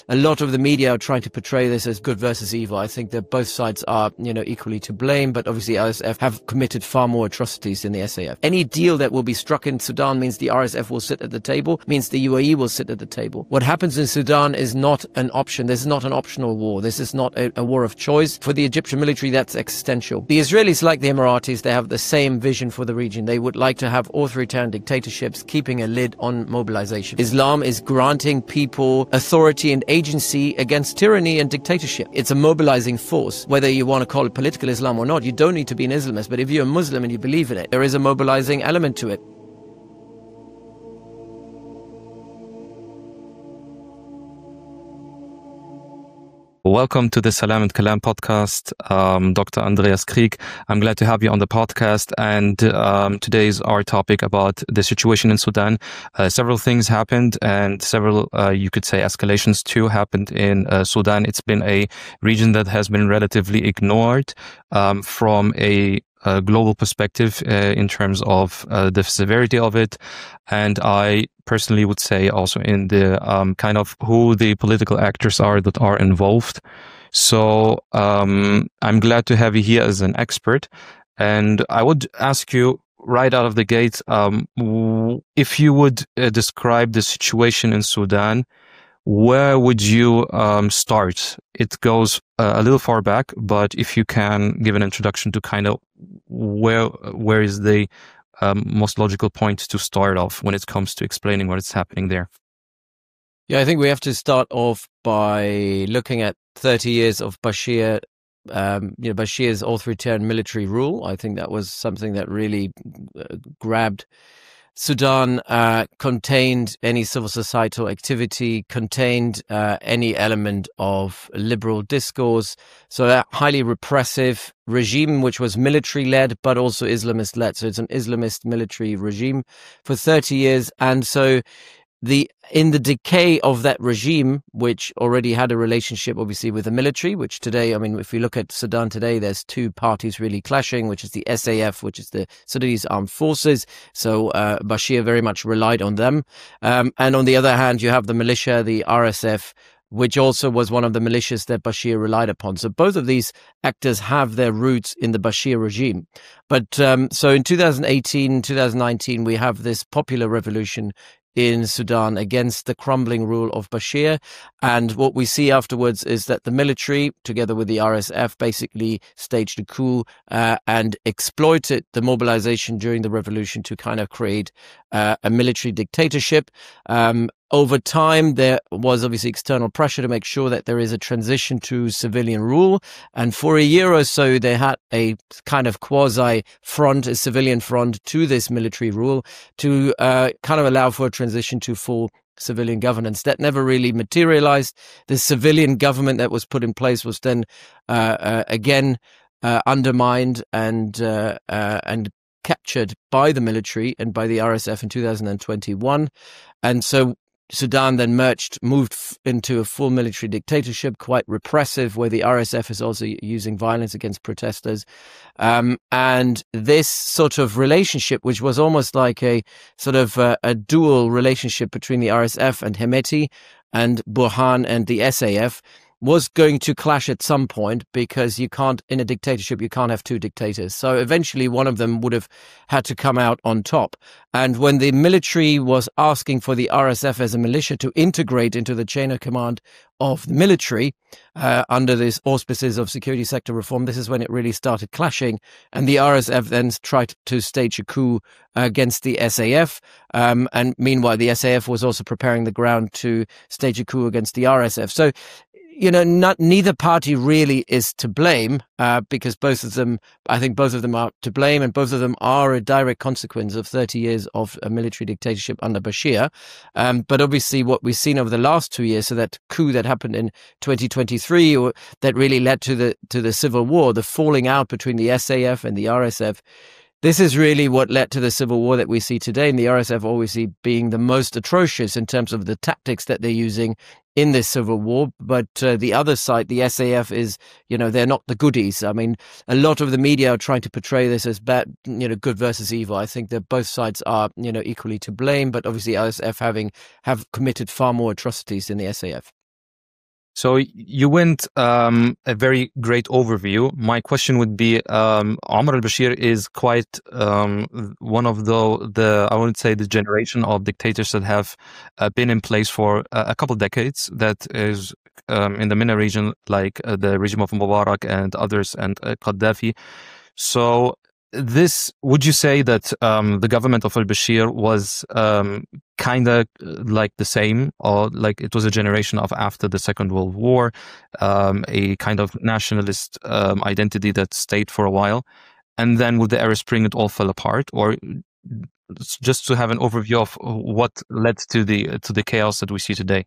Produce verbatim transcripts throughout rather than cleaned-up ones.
a lot of the media are trying to portray this as good versus evil. I think that both sides are, you know, equally to blame, but obviously R S F have committed far more atrocities than the S A F. Any deal that will be struck in Sudan means the R S F will sit at the table, means the U A E will sit at the table. What happens in Sudan is not an option. This is not an optional war. This is not a, a war of choice. For the Egyptian military, that's existential. The Israelis, like the Emiratis, they have the same vision for the region. They would like to have authoritarian dictatorships, keeping a lid on mobilization. Islam is granting people authority and agency against tyranny and dictatorship. It's a mobilizing force. Whether you want to call it political Islam or not, you don't need to be an Islamist, but if you're a Muslim and you believe in it, there is a mobilizing element to it. Welcome to the Salam and Kalam podcast, um, Doctor Andreas Krieg. I'm glad to have you on the podcast. And um, today is our topic about the situation in Sudan. Uh, several things happened and several, uh, you could say, escalations too happened in uh, Sudan. It's been a region that has been relatively ignored um, from a Uh, global perspective uh, in terms of uh, the severity of it, and I personally would say also in the um, kind of who the political actors are that are involved. So um, I'm glad to have you here as an expert, and I would ask you right out of the gate, um, if you would uh, describe the situation in Sudan, where would you um, start? It goes uh, a little far back, but if you can give an introduction to kind of where where is the um, most logical point to start off when it comes to explaining what is happening there? Yeah, I think we have to start off by looking at thirty years of Bashir, um, you know, Bashir's authoritarian military rule. I think that was something that really uh, grabbed Sudan, uh, contained any civil societal activity, contained uh, any element of liberal discourse. So a highly repressive regime, which was military-led, but also Islamist-led. So it's an Islamist military regime for thirty years. And so the in the decay of that regime, which already had a relationship, obviously, with the military, which today, I mean, if we look at Sudan today, there's two parties really clashing, which is the S A F, which is the Sudanese Armed Forces. So uh, Bashir very much relied on them. Um, and on the other hand, you have the militia, the R S F, which also was one of the militias that Bashir relied upon. So both of these actors have their roots in the Bashir regime. But um, so in two thousand eighteen, two thousand nineteen, we have this popular revolution in Sudan against the crumbling rule of Bashir. And what we see afterwards is that the military, together with the R S F, basically staged a coup uh, and exploited the mobilization during the revolution to kind of create uh, a military dictatorship. Um, Over time, there was obviously external pressure to make sure that there is a transition to civilian rule. And for a year or so, they had a kind of quasi-front, a civilian front to this military rule to uh, kind of allow for a transition to full civilian governance. That never really materialized. The civilian government that was put in place was then uh, uh, again uh, undermined and uh, uh, and captured by the military and by the R S F in two thousand twenty-one. And so Sudan then merged, moved f- into a full military dictatorship, quite repressive, where the R S F is also using violence against protesters. Um, and this sort of relationship, which was almost like a sort of uh, a dual relationship between the R S F and Hemeti and Burhan and the S A F, was going to clash at some point, because you can't, in a dictatorship, you can't have two dictators. So eventually one of them would have had to come out on top. And when the military was asking for the R S F as a militia to integrate into the chain of command of the military uh, under these auspices of security sector reform, this is when it really started clashing. And the R S F then tried to stage a coup against the S A F. Um, and meanwhile, the S A F was also preparing the ground to stage a coup against the R S F. So, you know, not, neither party really is to blame, uh, because both of them, I think both of them are to blame, and both of them are a direct consequence of thirty years of a military dictatorship under Bashir. Um, but obviously what we've seen over the last two years, so that coup that happened in twenty twenty-three, or that really led to the, to the civil war, the falling out between the S A F and the R S F, this is really what led to the civil war that we see today, and the R S F obviously being the most atrocious in terms of the tactics that they're using in this civil war. But uh, the other side, the S A F, is, you know, they're not the goodies. I mean, a lot of the media are trying to portray this as bad, you know, good versus evil. I think that both sides are, you know, equally to blame, but obviously R S F having have committed far more atrocities than the S A F. So you went um, a very great overview. My question would be, um, Omar al-Bashir is quite um, one of the, the, I wouldn't say the generation of dictators that have uh, been in place for uh, a couple of decades, that is um, in the MENA region, like uh, the regime of Mubarak and others, and uh, Gaddafi. So this, would you say that um, the government of al-Bashir was um, kind of like the same, or like it was a generation of after the Second World War, um, a kind of nationalist um, identity that stayed for a while, and then with the Arab Spring it all fell apart? Or just to have an overview of what led to the to the chaos that we see today?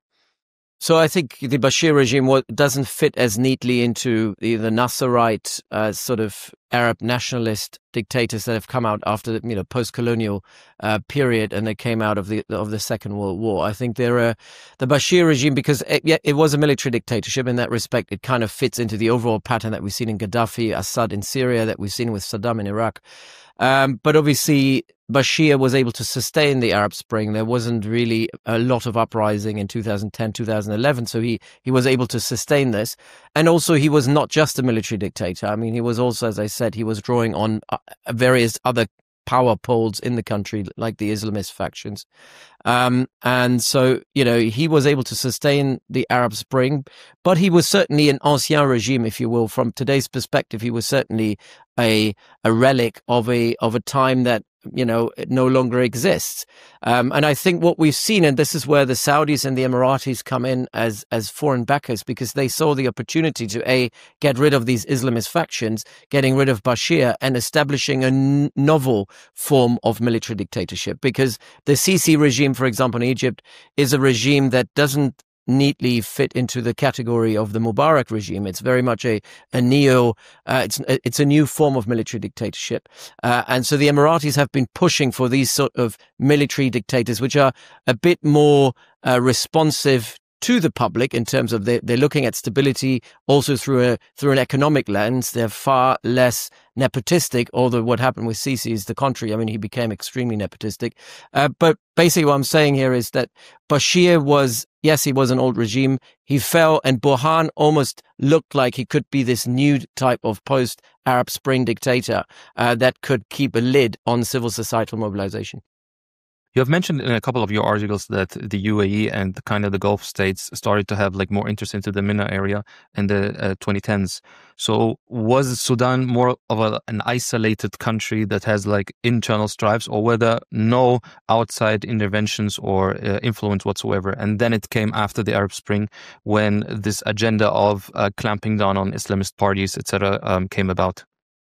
So I think the Bashir regime doesn't fit as neatly into the, the Nasserite uh, sort of Arab nationalist dictators that have come out after the, you know, post-colonial uh, period, and they came out of the of the Second World War. I think they're uh, the Bashir regime, because it, yeah, it was a military dictatorship. In that respect, it kind of fits into the overall pattern that we've seen in Gaddafi, Assad in Syria, that we've seen with Saddam in Iraq. Um, but obviously, Bashir was able to sustain the Arab Spring. There wasn't really a lot of uprising in two thousand ten, two thousand eleven, so he, he was able to sustain this. And also, he was not just a military dictator. I mean, he was also, as I said, he was drawing on uh, various other power poles in the country, like the Islamist factions. Um, and so, you know, he was able to sustain the Arab Spring, but he was certainly an ancien regime, if you will. From today's perspective, he was certainly a a relic of a of a time that, you know, it no longer exists. Um, and I think what we've seen, and this is where the Saudis and the Emiratis come in as as foreign backers, because they saw the opportunity to a get rid of these Islamist factions, getting rid of Bashir, and establishing a n- novel form of military dictatorship. Because the Sisi regime, for example, in Egypt, is a regime that doesn't neatly fit into the category of the Mubarak regime. It's very much a, a neo, uh, it's it's a new form of military dictatorship. Uh, and so the Emiratis have been pushing for these sort of military dictators, which are a bit more uh, responsive to the public in terms of they, they're looking at stability also through a through an economic lens. They're far less nepotistic, although what happened with Sisi is the contrary. I mean, he became extremely nepotistic. Uh, but basically what I'm saying here is that Bashir was, yes, he was an old regime. He fell, and Burhan almost looked like he could be this new type of post-Arab Spring dictator uh, that could keep a lid on civil societal mobilization. You have mentioned in a couple of your articles that the U A E and kind of the Gulf states started to have like more interest into the MENA area in the uh, twenty tens. So was Sudan more of a, an isolated country that has like internal strifes, or were there no outside interventions or uh, influence whatsoever? And then it came after the Arab Spring when this agenda of uh, clamping down on Islamist parties, et cetera, um, came about.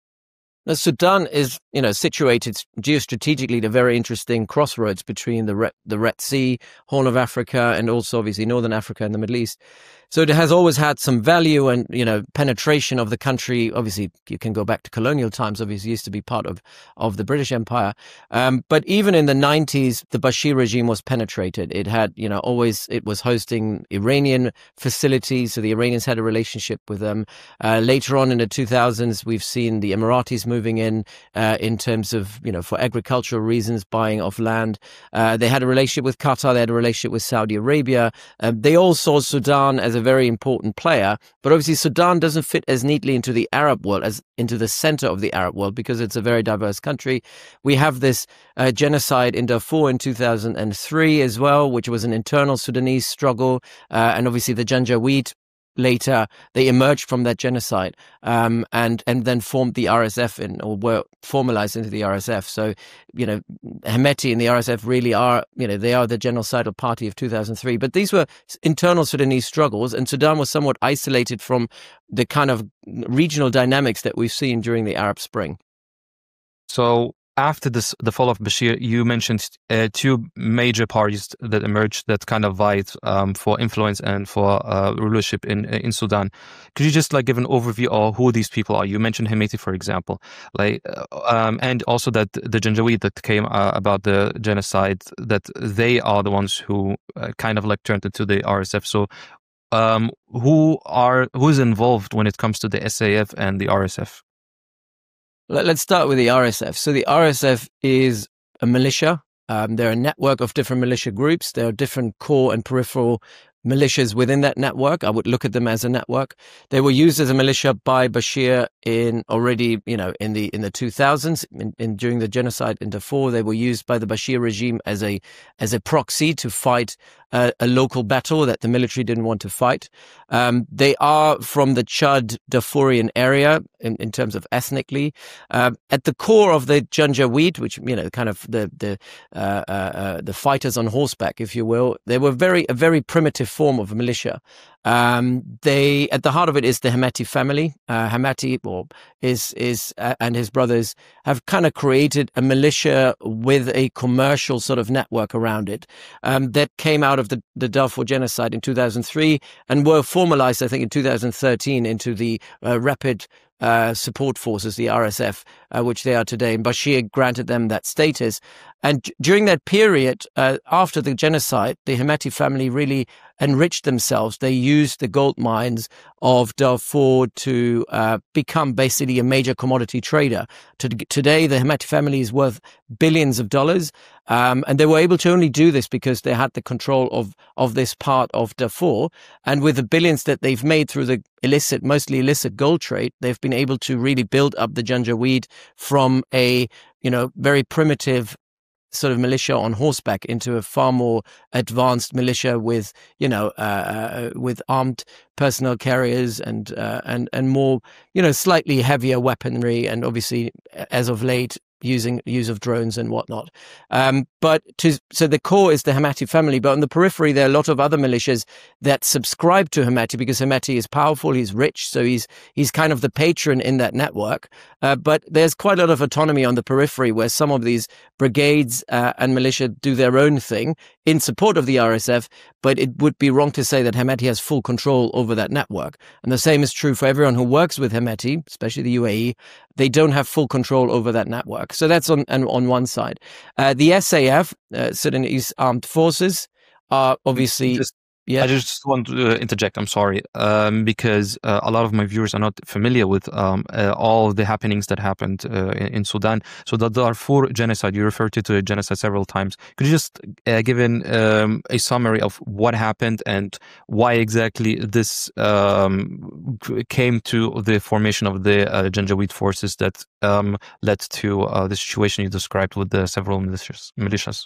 Now, Sudan is, you know, situated geostrategically at a very interesting crossroads between the Red, the Red Sea, Horn of Africa, and also obviously Northern Africa and the Middle East. So it has always had some value and, you know, penetration of the country. Obviously, you can go back to colonial times. Obviously, it used to be part of, of the British Empire. Um, but even in the nineties, the Bashir regime was penetrated. It had, you know, always, it was hosting Iranian facilities. So the Iranians had a relationship with them. Uh, later on in the two thousands, we've seen the Emiratis moving in, uh, in terms of, you know, for agricultural reasons, buying of land. Uh, they had a relationship with Qatar. They had a relationship with Saudi Arabia. Uh, they all saw Sudan as a very important player, but obviously Sudan doesn't fit as neatly into the Arab world, as into the center of the Arab world, because it's a very diverse country. We have this uh, genocide in Darfur in two thousand three as well, which was an internal Sudanese struggle, uh, and obviously the Janjaweed later they emerged from that genocide um, and and then formed the R S F in, or were formalized into the R S F. So, you know, Hemeti and the R S F really are, you know, they are the genocidal party of two thousand three. But these were internal Sudanese struggles, and Sudan was somewhat isolated from the kind of regional dynamics that we've seen during the Arab Spring. So after this, the fall of Bashir, you mentioned uh, two major parties that emerged that kind of vied um, for influence and for uh, rulership in in Sudan. Could you just like give an overview of who these people are? You mentioned Hemeti, for example, like, um, and also that the Janjaweed that came uh, about the genocide, that they are the ones who uh, kind of like turned into the R S F. So, um, who are who is involved when it comes to the S A F and the R S F? Let's start with the R S F. So the R S F is a militia. Um, they're a network of different militia groups. There are different core and peripheral militias within that network. I would look at them as a network. They were used as a militia by Bashir in already, you know, in the in the two thousands, in, in during the genocide in Darfur. They were used by the Bashir regime as a as a proxy to fight uh, a local battle that the military didn't want to fight. Um, they are from the Chad Darfurian area in, in terms of ethnically. Uh, at the core of the Janjaweed, which, you know, kind of the the uh, uh, uh, the fighters on horseback, if you will, they were very a very primitive form of militia. Um, they, at the heart of it is the Hemeti family. Uh, Hemeti, or is is uh, and his brothers have kind of created a militia with a commercial sort of network around it um, that came out of the, the Darfur genocide in two thousand three and were formalized, I think, in two thousand thirteen into the uh, Rapid Uh, Support Forces, the R S F, uh, which they are today. And Bashir granted them that status. And d- during that period, uh, after the genocide, the Hemeti family really enriched themselves. They used the gold mines of Darfur to uh, become basically a major commodity trader. T- today, the Hemeti family is worth billions of dollars. Um, and they were able to only do this because they had the control of, of this part of Darfur. And with the billions that they've made through the illicit, mostly illicit gold trade, they've been able to really build up the Janjaweed from a, you know, very primitive sort of militia on horseback into a far more advanced militia with, you know, uh, with armed personnel carriers and, uh, and, and more, you know, slightly heavier weaponry. And obviously, as of late, using use of drones and whatnot. Um, but to, so the core is the Hemeti family, but on the periphery, there are a lot of other militias that subscribe to Hemeti because Hemeti is powerful, he's rich, so he's he's kind of the patron in that network. Uh, but there's quite a lot of autonomy on the periphery where some of these brigades uh, and militia do their own thing in support of the R S F, but it would be wrong to say that Hemeti has full control over that network. And the same is true for everyone who works with Hemeti, especially the U A E. They don't have full control over that network. So that's on on one side. Uh, the S A F, uh, Sudanese Armed Forces, are obviously... Just, yeah. I just want to uh, interject, I'm sorry, um, because uh, a lot of my viewers are not familiar with um, uh, all the happenings that happened uh, in, in Sudan. So the Darfur genocide, you referred to the genocide several times. Could you just uh, give in um, a summary of what happened and why exactly this um, came to the formation of the uh, Janjaweed forces that um, led to uh, the situation you described with the several militias? militias?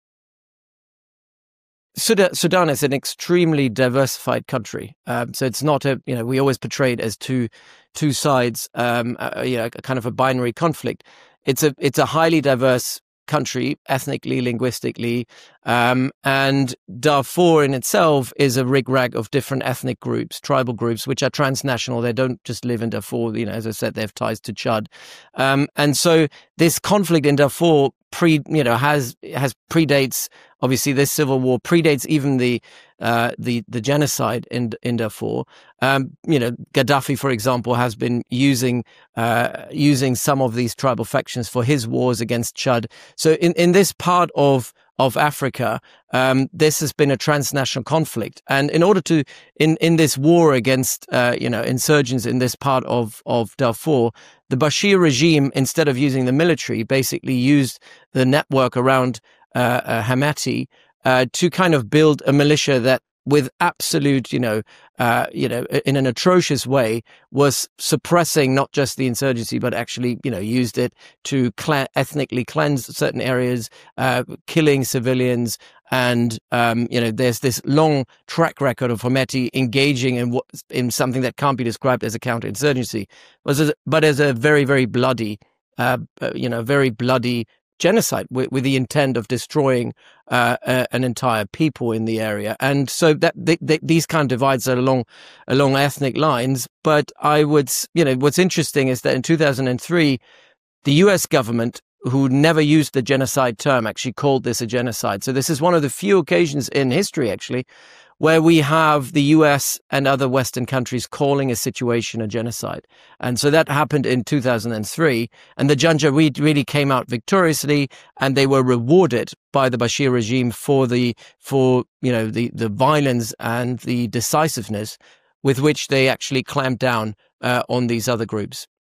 Sudan, Sudan is an extremely diversified country. Um, so it's not a, you know, we always portray it as two, two sides, um, uh, you know, kind of a binary conflict. It's a, it's a highly diverse country, ethnically, linguistically, um, and Darfur in itself is a rig-rag of different ethnic groups, tribal groups, which are transnational. They don't just live in Darfur. You know, as I said, they have ties to Chad, um, and so this conflict in Darfur pre, you know, has has predates. Obviously, this civil war predates even the uh, the the genocide in in Darfur. Um, you know, Gaddafi, for example, has been using uh, using some of these tribal factions for his wars against Chad. So, in, in this part of of Africa, um, this has been a transnational conflict, and in order to in in this war against uh, you know insurgents in this part of of Darfur, the Bashir regime, instead of using the military, basically used the network around Uh, uh, Hemeti uh, to kind of build a militia that, with absolute, you know, uh, you know, in an atrocious way, was suppressing not just the insurgency, but actually, you know, used it to cl- ethnically cleanse certain areas, uh, killing civilians, and um, you know, there's this long track record of Hemeti engaging in what in something that can't be described as a counterinsurgency, but as a, but as a very, very bloody, uh, you know, very bloody genocide with, with the intent of destroying uh, uh, an entire people in the area. And so that they, they, these kind of divides are along along ethnic lines. But I would, you know, what's interesting is that in two thousand three, the U S government, who never used the genocide term, actually called this a genocide. So this is one of the few occasions in history, actually, where we have the U S and other Western countries calling a situation a genocide. And so that happened in two thousand three, and the Janjaweed really came out victoriously, and they were rewarded by the Bashir regime for the, for, you know, the, the violence and the decisiveness with which they actually clamped down uh, on these other groups.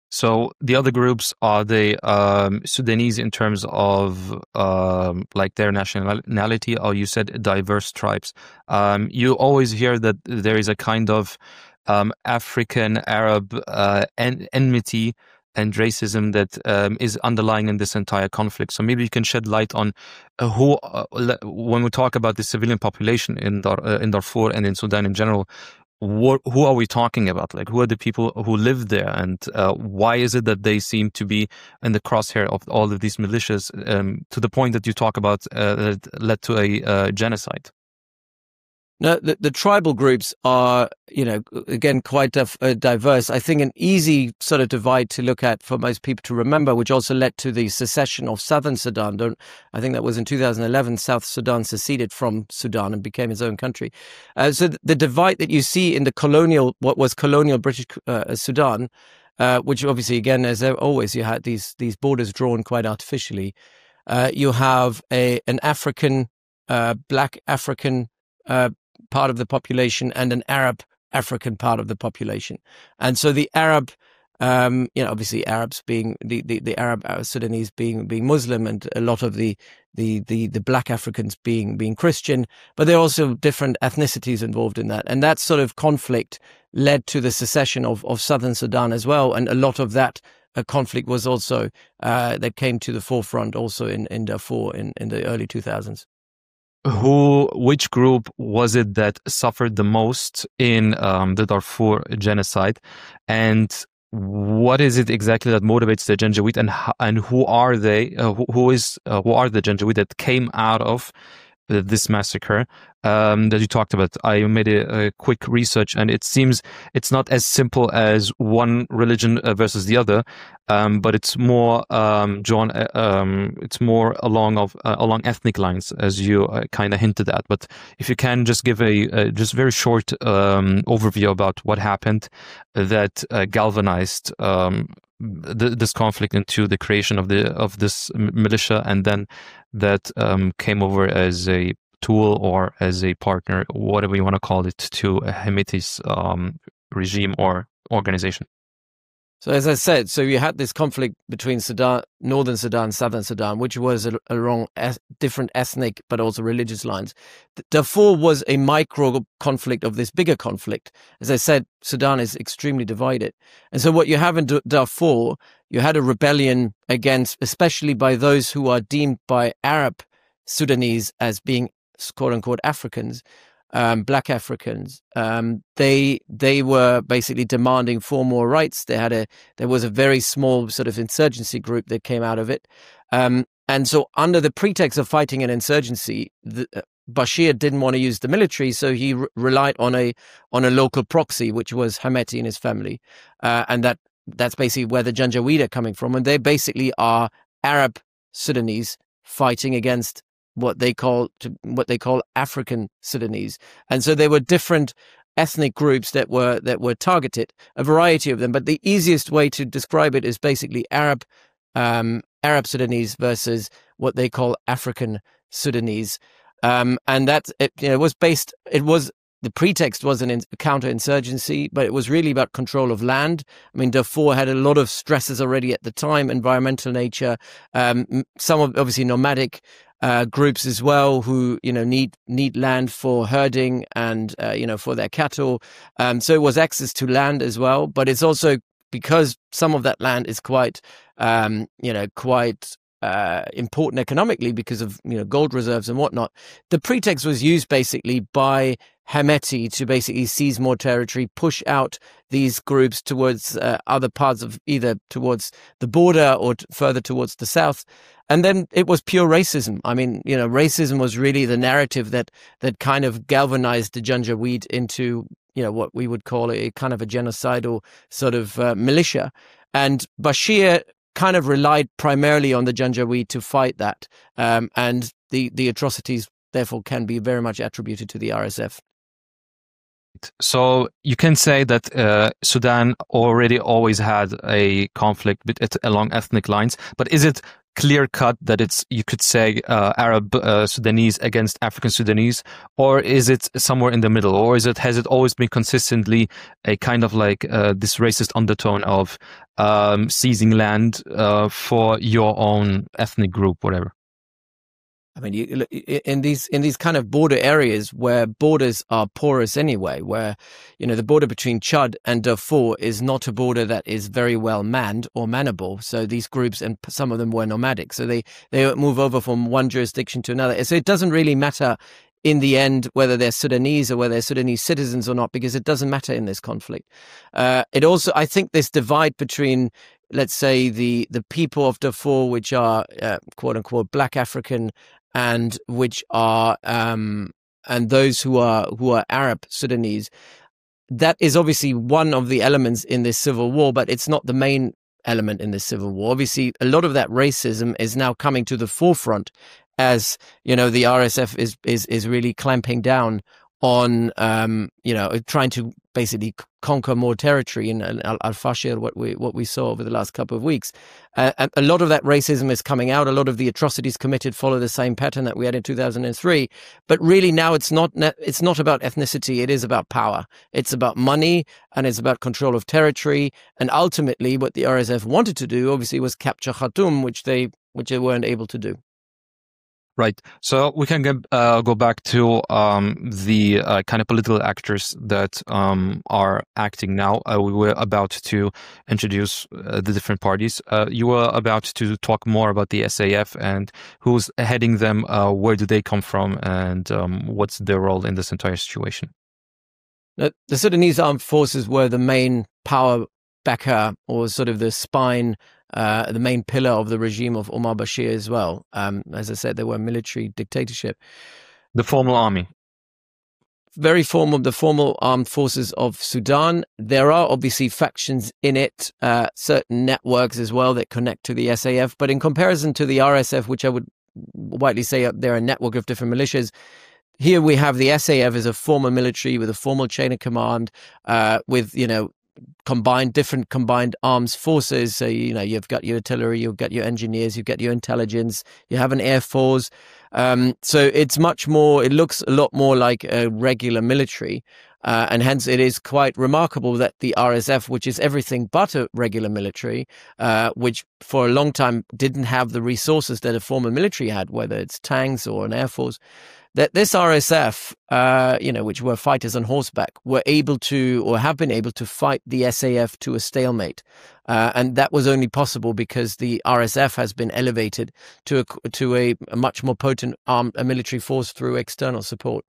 So the other groups are the um, Sudanese in terms of um, like their nationality, or you said diverse tribes. Um, you always hear that there is a kind of um, African Arab uh, en- enmity and racism that um, is underlying in this entire conflict. So maybe you can shed light on uh, who, uh, when we talk about the civilian population in Dar- uh, in Darfur and in Sudan in general, what, who are we talking about? Like, who are the people who live there, and uh, why is it that they seem to be in the crosshair of all of these militias, um, to the point that you talk about uh, that led to a uh, genocide? No, the, the tribal groups are, you know, again, quite dif- uh, diverse. I think an easy sort of divide to look at for most people to remember, which also led to the secession of Southern Sudan. Don't, I think that was in two thousand eleven, South Sudan seceded from Sudan and became its own country. Uh, so the, the divide that you see in the colonial, what was colonial British uh, Sudan, uh, which obviously, again, as always, you had these these borders drawn quite artificially. Uh, you have a an African, uh, black African uh, part of the population and an Arab African part of the population. And so the Arab, um, you know, obviously Arabs being the, the, the Arab Sudanese being being Muslim, and a lot of the the the the black Africans being being Christian, but there are also different ethnicities involved in that. And that sort of conflict led to the secession of, of Southern Sudan as well. And a lot of that uh, conflict was also uh, that came to the forefront also in, in Darfur in, in the early two thousands. Who, which group was it that suffered the most in um, the Darfur genocide, and what is it exactly that motivates the Janjaweed, and and who are they? Uh, who, who is uh, who are the Janjaweed that came out of this massacre um, that you talked about? I made a, a quick research, and it seems it's not as simple as one religion versus the other, um, but it's more um, drawn. Um, it's more along of uh, along ethnic lines, as you uh, kind of hinted at. But if you can just give a, a just very short um, overview about what happened that uh, galvanized um, th- this conflict into the creation of the of this militia, and then that um, came over as a tool or as a partner, whatever you want to call it, to Hemeti's um, regime or organization. So as I said, so you had this conflict between Sudan, Northern Sudan, Southern Sudan, which was along es- different ethnic but also religious lines. Darfur was a micro conflict of this bigger conflict. As I said, Sudan is extremely divided. And so what you have in D- Darfur, you had a rebellion against, especially by those who are deemed by Arab Sudanese as being quote unquote Africans. Um, black Africans, um, they they were basically demanding for more rights. They had a there was a very small sort of insurgency group that came out of it, um, and so under the pretext of fighting an insurgency, the, uh, Bashir didn't want to use the military, so he re- relied on a on a local proxy, which was Hemeti and his family, uh, and that that's basically where the Janjaweed are coming from, and they basically are Arab Sudanese fighting against what they call to, what they call African Sudanese. And so there were different ethnic groups that were that were targeted, a variety of them. But the easiest way to describe it is basically Arab um, Arab Sudanese versus what they call African Sudanese. Um, and that it, you know, was based. It was the pretext was an in, counterinsurgency, but it was really about control of land. I mean, Darfur had a lot of stresses already at the time, environmental nature, um, some of obviously nomadic. Uh, groups as well who you know need need land for herding and uh, you know for their cattle. Um, so it was access to land as well, but it's also because some of that land is quite um, you know quite uh, important economically because of you know gold reserves and whatnot. The pretext was used basically by Hemeti to basically seize more territory, push out these groups towards uh, other parts of either towards the border or t- further towards the south. And then it was pure racism. I mean, you know, racism was really the narrative that that kind of galvanized the Janjaweed into, you know, what we would call a kind of a genocidal sort of uh, militia. And Bashir kind of relied primarily on the Janjaweed to fight that. Um, and the, the atrocities, therefore, can be very much attributed to the R S F. So you can say that uh, Sudan already always had a conflict along ethnic lines, but is it clear cut that it's, you could say, uh, Arab uh, Sudanese against African Sudanese, or is it somewhere in the middle, or is it, has it always been consistently a kind of like uh, this racist undertone of um, seizing land uh, for your own ethnic group, whatever? I mean, you, in these in these kind of border areas where borders are porous anyway, where, you know, the border between Chad and Darfur is not a border that is very well manned or mannable. So these groups, and some of them were nomadic, so they they move over from one jurisdiction to another. So it doesn't really matter in the end whether they're Sudanese or whether they're Sudanese citizens or not, because it doesn't matter in this conflict. Uh, it also, I think, this divide between, let's say, the the people of Darfur, which are uh, quote unquote Black African, and which are um, and those who are who are Arab Sudanese, that is obviously one of the elements in this civil war, but it's not the main element in this civil war. Obviously, a lot of that racism is now coming to the forefront, as you know, the R S F is is is really clamping down on um, you know, trying to basically conquer more territory in Al-Fashir, what we what we saw over the last couple of weeks. Uh, and a lot of that racism is coming out. A lot of the atrocities committed follow the same pattern that we had in two thousand three. But really now it's not it's not about ethnicity. It is about power. It's about money, and it's about control of territory. And ultimately, what the R S F wanted to do, obviously, was capture Khartoum, which they which they weren't able to do. Right. So we can get, uh, go back to um, the uh, kind of political actors that um, are acting now. Uh, we were about to introduce uh, the different parties. Uh, you were about to talk more about the S A F and who's heading them, uh, where do they come from, and um, what's their role in this entire situation. The Sudanese armed forces were the main power backer, or sort of the spine, Uh, the main pillar of the regime of Omar Bashir as well. Um, as I said, they were a military dictatorship. The formal army. Very formal, the formal armed forces of Sudan. There are obviously factions in it, uh, certain networks as well that connect to the S A F. But in comparison to the R S F, which I would widely say they're a network of different militias, here we have the S A F as a formal military with a formal chain of command, uh, with, you know, combined different combined arms forces. So, you know, you've got your artillery, you've got your engineers, you've got your intelligence, you have an air force. Um, so it's much more, it looks a lot more like a regular military. Uh, and hence it is quite remarkable that the R S F, which is everything but a regular military, uh, which for a long time didn't have the resources that a former military had, whether it's tanks or an air force, that this R S F, uh, you know, which were fighters on horseback, were able to, or have been able to, fight the S A F to a stalemate. Uh, and that was only possible because the R S F has been elevated to a, to a, a much more potent armed a military force through external support.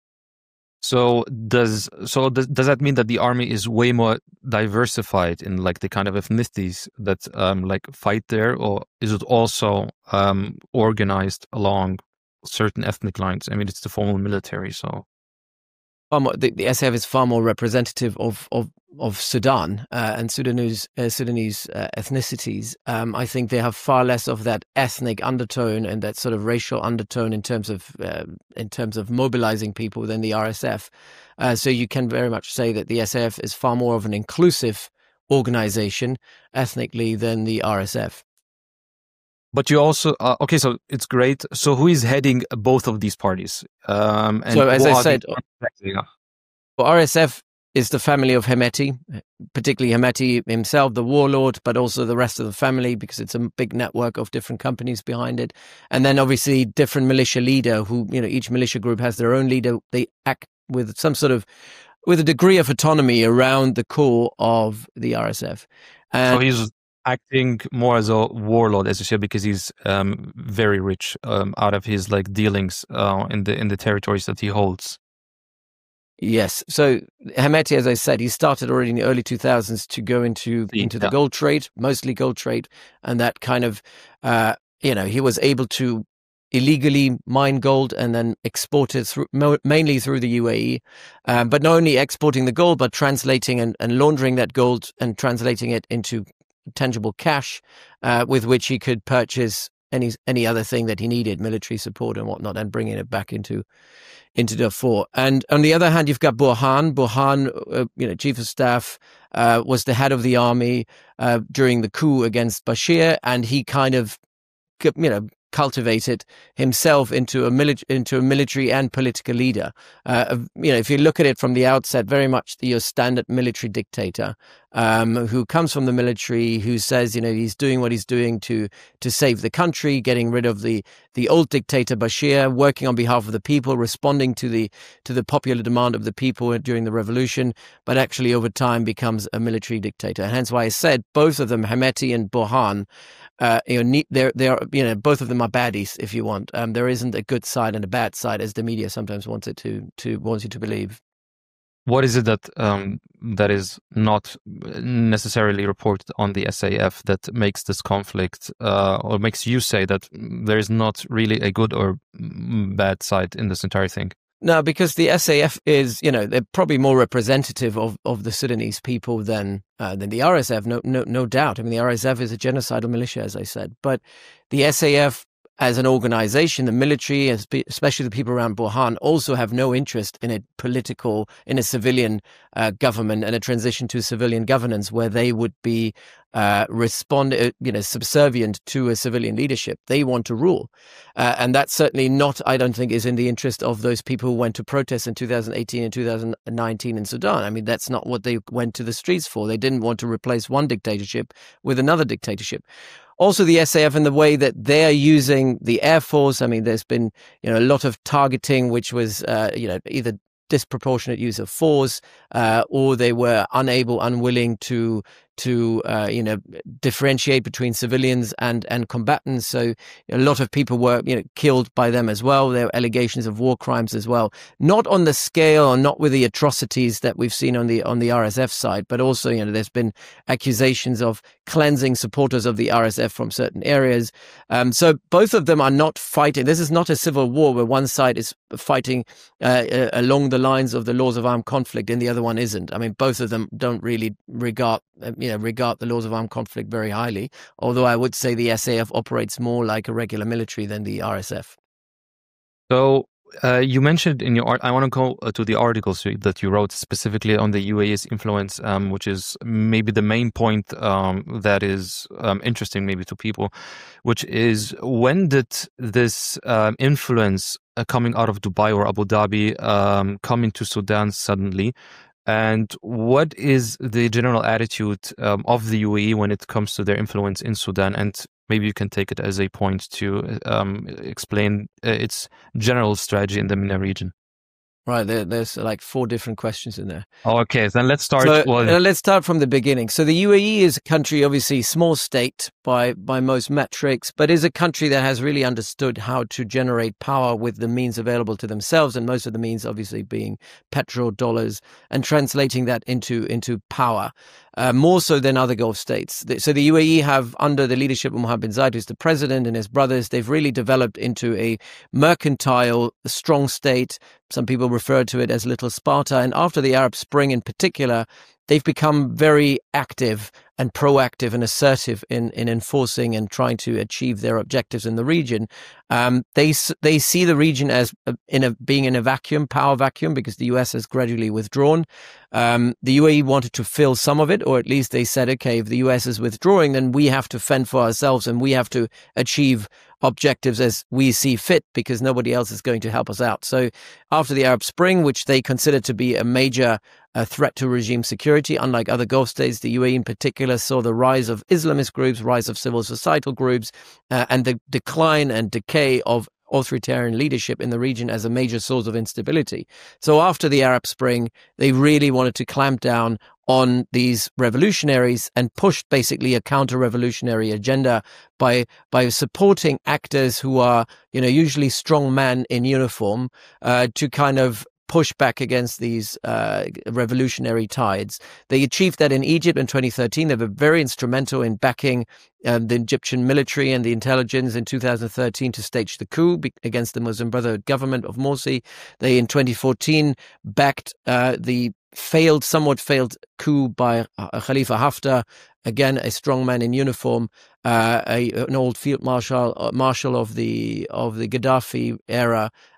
So does so does, does that mean that the army is way more diversified in like the kind of ethnicities that um, like fight there, or is it also um, organized along certain ethnic lines? I mean, it's the formal military, so far more, the, the S A F is far more representative of of of Sudan uh, and Sudanese uh, Sudanese uh, ethnicities. Um, I think they have far less of that ethnic undertone and that sort of racial undertone in terms of uh, in terms of mobilizing people than the R S F. Uh, so you can very much say that the S A F is far more of an inclusive organization ethnically than the R S F. But you also uh, okay, so it's great. So who is heading both of these parties? Um, and so as I said, well, R S F is the family of Hemeti, particularly Hemeti himself, the warlord, but also the rest of the family, because it's a big network of different companies behind it. And then obviously different militia leader who, you know, each militia group has their own leader. They act with some sort of, with a degree of autonomy around the core of the R S F. And so he's acting more as a warlord, as you said, because he's um, very rich um, out of his like dealings uh, in the in the territories that he holds. Yes. So Hemeti, as I said, he started already in the early two thousands to go into Yeah. into the gold trade, mostly gold trade, and that kind of, uh, you know, he was able to illegally mine gold and then export it through, mo- mainly through the U A E, um, but not only exporting the gold, but translating and, and laundering that gold and translating it into tangible cash, uh, with which he could purchase any any other thing that he needed, military support and whatnot, and bringing it back into into Darfur. And on the other hand, you've got Burhan. Burhan, uh, you know, chief of staff, uh, was the head of the army uh, during the coup against Bashir, and he kind of you know, cultivated himself into a mili- into a military and political leader. Uh, you know, if you look at it from the outset, very much your standard military dictator um, who comes from the military, who says, you know, he's doing what he's doing to to save the country, getting rid of the the old dictator Bashir, working on behalf of the people, responding to the to the popular demand of the people during the revolution, but actually over time becomes a military dictator. And hence why I said both of them, Hemeti and Burhan, Uh, you know, they're, they're, you know, both of them are baddies, if you want. Um, there isn't a good side and a bad side, as the media sometimes wants it to, to wants you to believe. What is it that um, that is not necessarily reported on the S A F that makes this conflict, uh, or makes you say that there is not really a good or bad side in this entire thing? No, because the S A F is, you know, they're probably more representative of, of the Sudanese people than uh, than the R S F, no, no, no doubt. I mean, the R S F is a genocidal militia, as I said. But the S A F, as an organization, the military, especially the people around Burhan, also have no interest in a political, in a civilian uh, government and a transition to civilian governance where they would be uh, respond, uh, you know, subservient to a civilian leadership. They want to rule. Uh, and that's certainly not, I don't think, is in the interest of those people who went to protest in two thousand eighteen and two thousand nineteen in Sudan. I mean, that's not what they went to the streets for. They didn't want to replace one dictatorship with another dictatorship. Also, the S A F and the way that they're using the Air Force. I mean, there's been, you know, a lot of targeting, which was, uh, you know, either disproportionate use of force, uh, or they were unable, unwilling to to uh, you know, differentiate between civilians and and combatants. So a lot of people were, you know, killed by them as well. There were allegations of war crimes as well, not on the scale or not with the atrocities that we've seen on the on the R S F side, but also, you know, there's been accusations of cleansing supporters of the R S F from certain areas. Um, so both of them are not fighting. This is not a civil war where one side is fighting uh, uh, along the lines of the laws of armed conflict and the other one isn't. I mean, both of them don't really regard, uh, you know, regard the laws of armed conflict very highly, although I would say the S A F operates more like a regular military than the R S F. So uh, you mentioned in your art, I want to go to the articles that you wrote specifically on the U A E's influence, um, which is maybe the main point um, that is um, interesting maybe to people, which is when did this um, influence uh, coming out of Dubai or Abu Dhabi um, come into Sudan suddenly? And what is the general attitude um, of the U A E when it comes to their influence in Sudan? And maybe you can take it as a point to um, explain uh, its general strategy in the MENA region. Right, there, there's like four different questions in there. Oh, okay, then let's start. So, well, uh, let's start from the beginning. So the U A E is a country, obviously small state by by most metrics, but is a country that has really understood how to generate power with the means available to themselves, and most of the means obviously being petrol, dollars, and translating that into into power. Uh, more so than other Gulf states. So the U A E have, under the leadership of Mohammed bin Zayed, who's the president, and his brothers, they've really developed into a mercantile, strong state. Some people refer to it as Little Sparta. And after the Arab Spring in particular, they've become very active and proactive and assertive in, in enforcing and trying to achieve their objectives in the region. Um, they they see the region as a, in a being in a vacuum, power vacuum, because the U S has gradually withdrawn. Um, the U A E wanted to fill some of it, or at least they said, okay, if the U S is withdrawing, then we have to fend for ourselves and we have to achieve objectives as we see fit, because nobody else is going to help us out. So after the Arab Spring, which they consider to be a major uh, threat to regime security, unlike other Gulf states, the U A E in particular saw the rise of Islamist groups, rise of civil societal groups, uh, and the decline and decay of authoritarian leadership in the region as a major source of instability. So after the Arab Spring, they really wanted to clamp down on these revolutionaries and pushed basically a counter-revolutionary agenda by by supporting actors who are, you know, usually strong men in uniform uh, to kind of push back against these uh, revolutionary tides. They achieved that in Egypt in twenty thirteen. They were very instrumental in backing um, the Egyptian military and the intelligence in two thousand thirteen to stage the coup against the Muslim Brotherhood government of Morsi. They, in twenty fourteen, backed uh, the failed, somewhat failed coup by uh, Khalifa Haftar, again a strong man in uniform, uh, a, an old field marshal, uh, marshal of the of the Gaddafi era.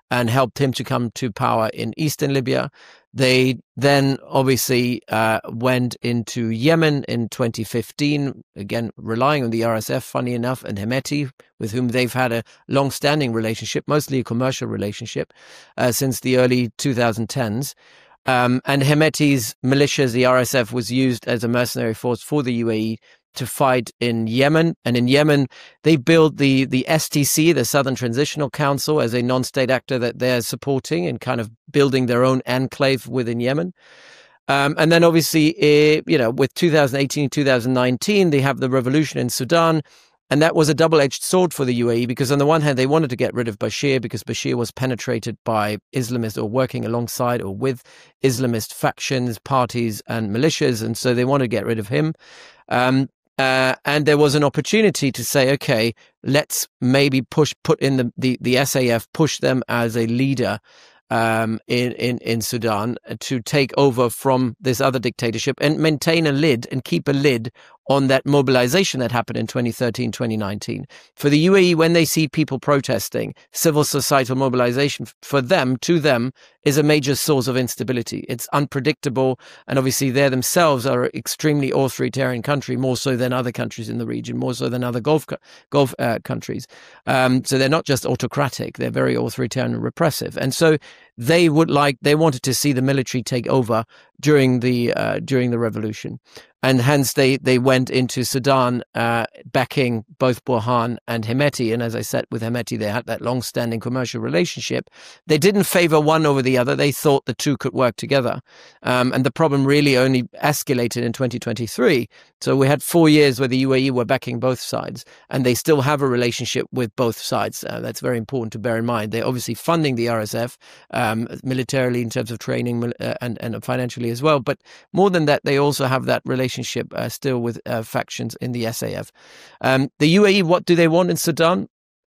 and helped him to come to power in eastern Libya. They then obviously uh, went into Yemen in twenty fifteen, again, relying on the R S F, funny enough, and Hemeti, with whom they've had a long-standing relationship, mostly a commercial relationship, uh, since the early twenty tens. Um, and Hemeti's militias, the R S F, was used as a mercenary force for the U A E to fight in Yemen. And in Yemen, they built the the S T C, the Southern Transitional Council, as a non-state actor that they're supporting and kind of building their own enclave within Yemen. Um, and then obviously, uh, you know, with two thousand eighteen, two thousand nineteen, they have the revolution in Sudan. And that was a double-edged sword for the U A E, because on the one hand, they wanted to get rid of Bashir because Bashir was penetrated by Islamists or working alongside or with Islamist factions, parties, and militias. And so they wanted to get rid of him. Um, uh, and there was an opportunity to say, okay, let's maybe push, put in the, the, the S A F, push them as a leader um, in, in, in Sudan to take over from this other dictatorship and maintain a lid and keep a lid on that mobilization that happened in twenty thirteen, twenty nineteen. For the U A E, when they see people protesting, civil societal mobilization, for them, to them, is a major source of instability. It's unpredictable. And obviously they themselves are an extremely authoritarian country, more so than other countries in the region, more so than other Gulf, Gulf uh, countries. Um, so they're not just autocratic, they're very authoritarian and repressive. And so they would like, they wanted to see the military take over during the, uh, during the revolution. And hence they, they went into Sudan, uh, backing both Burhan and Hemeti. And as I said, with Hemeti, they had that long-standing commercial relationship. They didn't favor one over the other. They thought the two could work together. Um, and the problem really only escalated in twenty twenty-three. So we had four years where the U A E were backing both sides, and they still have a relationship with both sides. Uh, that's very important to bear in mind. They're obviously funding the R S F um, militarily in terms of training uh, and, and financially as well. But more than that, they also have that relationship Uh, still with uh, factions in the S A F. Um, the U A E, what do they want in Sudan?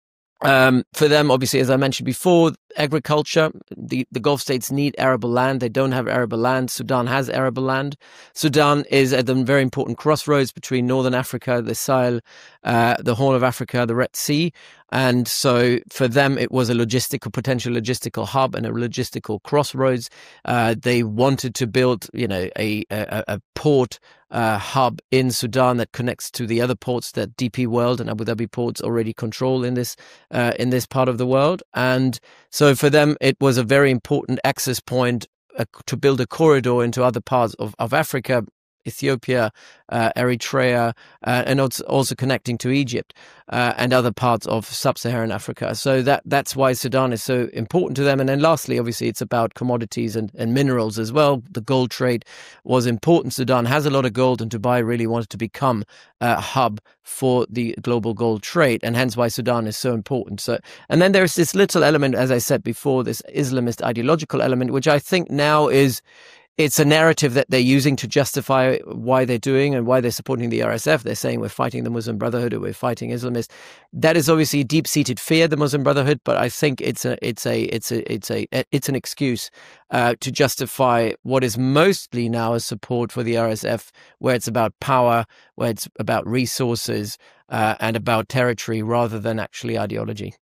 Um, for them, obviously, as I mentioned before, agriculture. The, the Gulf states need arable land. They don't have arable land. Sudan has arable land. Sudan is at a very important crossroads between Northern Africa, the Sahel, uh, the Horn of Africa, the Red Sea. And so for them, it was a logistical, potential logistical hub and a logistical crossroads. Uh, they wanted to build, you know, a, a, a port uh, hub in Sudan that connects to the other ports that D P World and Abu Dhabi ports already control in this uh, in this part of the world. And so for them, it was a very important access point uh, to build a corridor into other parts of, of Africa, Ethiopia, uh, Eritrea, uh, and also, also connecting to Egypt uh, and other parts of sub-Saharan Africa. So that that's why Sudan is so important to them. And then lastly, obviously, it's about commodities and, and minerals as well. The gold trade was important. Sudan has a lot of gold, and Dubai really wanted to become a hub for the global gold trade, and hence why Sudan is so important. So, and then there's this little element, as I said before, this Islamist ideological element, which I think now is it's a narrative that they're using to justify why they're doing and why they're supporting the R S F. They're saying we're fighting the Muslim Brotherhood or we're fighting Islamists. That is obviously a deep-seated fear, the Muslim Brotherhood, but I think it's a it's a it's a it's a it's an excuse uh, to justify what is mostly now a support for the R S F, where it's about power, where it's about resources uh, and about territory rather than actually ideology.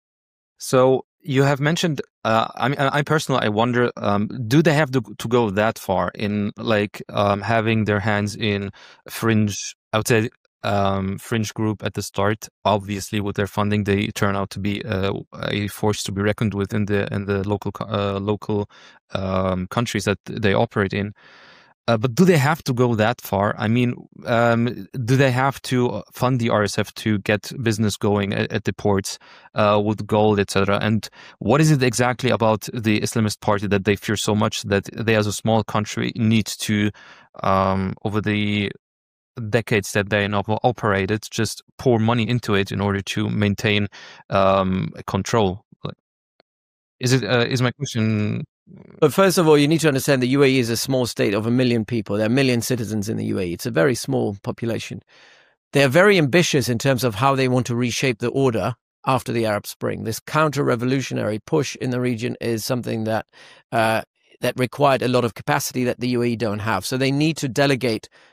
So you have mentioned, uh, I mean, I personally, I wonder, um, do they have to, to go that far in like um, having their hands in fringe, I would say, um, fringe group at the start? Obviously, with their funding, they turn out to be uh, a force to be reckoned with in the in the local uh, local um, countries that they operate in. Uh, but do they have to go that far? I mean, um, do they have to fund the R S F to get business going at, at the ports uh, with gold, et cetera? And what is it exactly about the Islamist party that they fear so much that they, as a small country, need to, um, over the decades that they now operated, just pour money into it in order to maintain um, control? Is it? Uh, is my question? But first of all, you need to understand the U A E is a small state of a million people. There are a million citizens in the U A E. It's a very small population. They are very ambitious in terms of how they want to reshape the order after the Arab Spring. This counter-revolutionary push in the region is something that uh, that required a lot of capacity that the U A E don't have. So they need to delegate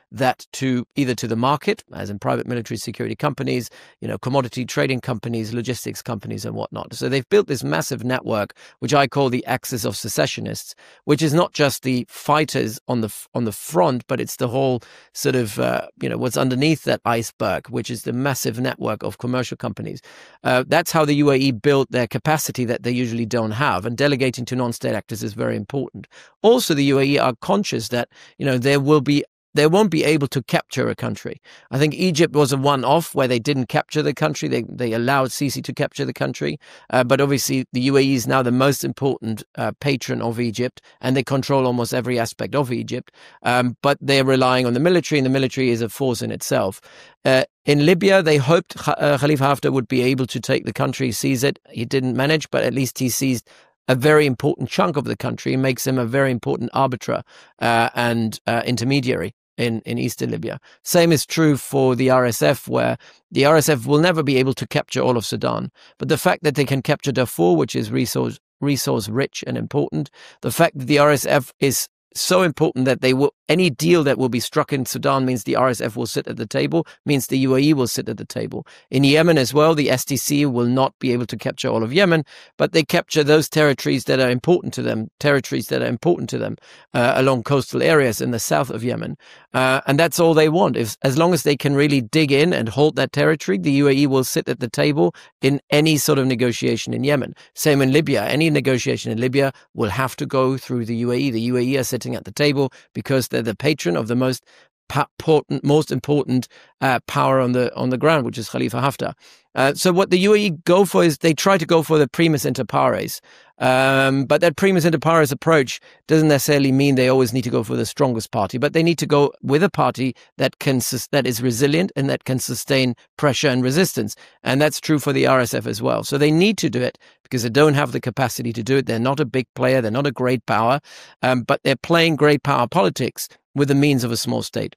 that to either to the market, as in private military security companies, you know, commodity trading companies, logistics companies, and whatnot. So they've built this massive network, which I call the Axis of Secessionists, which is not just the fighters on the on the front, but it's the whole sort of uh, you know what's underneath that iceberg, which is the massive network of commercial companies. Uh, that's how the U A E built their capacity that they usually don't have, and delegating to non-state actors is very important. Also, the U A E are conscious that you know there will be they won't be able to capture a country. I think Egypt was a one-off where they didn't capture the country. They they allowed Sisi to capture the country. Uh, but obviously, the U A E is now the most important uh, patron of Egypt, and they control almost every aspect of Egypt. Um, but they're relying on the military, and the military is a force in itself. Uh, in Libya, they hoped uh, Khalifa Haftar would be able to take the country, seize it. He didn't manage, but at least he seized a very important chunk of the country and makes him a very important arbiter uh, and uh, intermediary in, in eastern Libya. Same is true for the R S F, where the R S F will never be able to capture all of Sudan. But the fact that they can capture Darfur, which is resource resource rich and important, the fact that the R S F is so important that they will any deal that will be struck in Sudan means the R S F will sit at the table, means the U A E will sit at the table. In Yemen as well, the S D C will not be able to capture all of Yemen, but they capture those territories that are important to them, territories that are important to them uh, along coastal areas in the south of Yemen. Uh, and that's all they want. If, as long as they can really dig in and hold that territory, the U A E will sit at the table in any sort of negotiation in Yemen. Same in Libya. Any negotiation in Libya will have to go through the U A E. The U A E are sitting at the table because they're the patron of the most important, most important uh, power on the on the ground, which is Khalifa Haftar. Uh, so what the U A E go for is they try to go for the primus inter pares. Um, but that primus inter pares approach doesn't necessarily mean they always need to go for the strongest party, but they need to go with a party that can that is resilient and that can sustain pressure and resistance. And that's true for the R S F as well. So they need to do it because they don't have the capacity to do it. They're not a big player. They're not a great power, um, but they're playing great power politics with the means of a small state.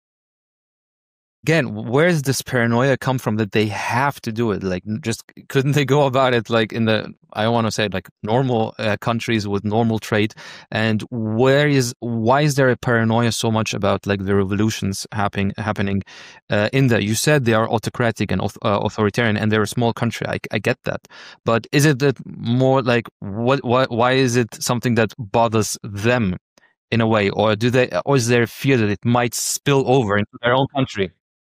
Again, where does this paranoia come from that they have to do it? Like, just couldn't they go about it like in the, I want to say like normal uh, countries with normal trade? And where is, why is there a paranoia so much about like the revolutions happening, happening uh, in that? You said they are autocratic and uh, authoritarian and they're a small country. I, I get that. But is it that more like, what, why, why is it something that bothers them in a way? Or do they, or is there fear that it might spill over into their own country?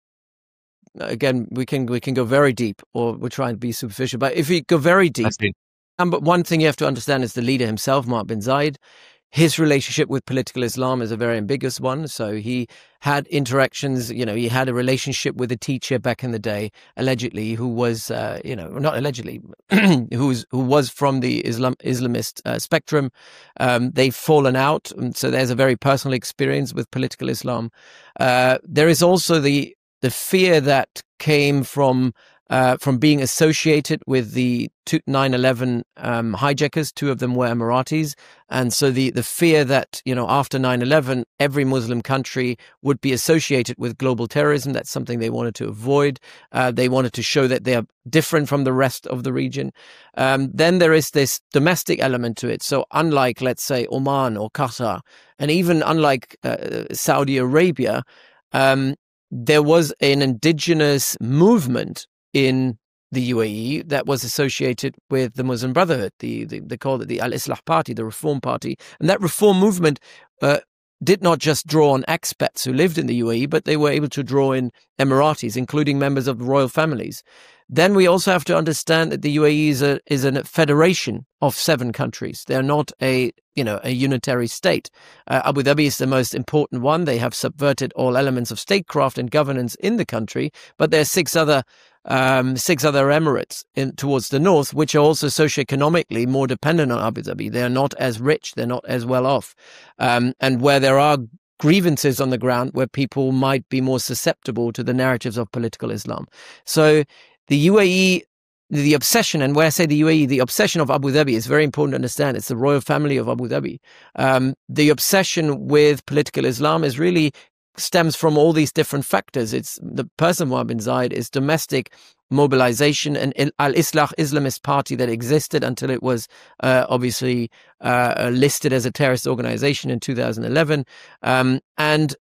Again, we can we can go very deep, or we're trying to be superficial. But if we go very deep, um, but one thing you have to understand is the leader himself, Mohammed bin Zayed. His relationship with political Islam is a very ambiguous one. So he had interactions, you know, he had a relationship with a teacher back in the day, allegedly, who was, uh, you know, not allegedly, who was who was from the Islam Islamist uh, spectrum. Um, they've fallen out, and so there's a very personal experience with political Islam. Uh, there is also the the fear that came from uh, from being associated with the nine eleven um, hijackers. Two of them were Emiratis. And so the, the fear that, you know, after nine eleven, every Muslim country would be associated with global terrorism. That's something they wanted to avoid. Uh, they wanted to show that they are different from the rest of the region. Um, then there is this domestic element to it. So unlike, let's say, Oman or Qatar, and even unlike uh, Saudi Arabia, um, there was an indigenous movement in the U A E that was associated with the Muslim Brotherhood. The, the they called it the Al-Islah Party, the Reform Party. And that Reform movement uh, did not just draw on expats who lived in the U A E, but they were able to draw in Emiratis, including members of the royal families. Then we also have to understand that the U A E is a is a federation of seven countries. They're not a you know a unitary state. Uh, Abu Dhabi is the most important one. They have subverted all elements of statecraft and governance in the country, but there are six other um, six other emirates in towards the north, which are also socioeconomically more dependent on Abu Dhabi. They're not as rich. They're not as well off, um, and where there are grievances on the ground, where people might be more susceptible to the narratives of political Islam. So the U A E, the obsession, and when I say the U A E, the obsession of Abu Dhabi is very important to understand. It's the royal family of Abu Dhabi. Um, the obsession with political Islam is really stems from all these different factors. It's the person Mohammed bin Zayed is domestic mobilization and Al-Islah Islamist party that existed until it was uh, obviously uh, listed as a terrorist organization in two thousand eleven, um, and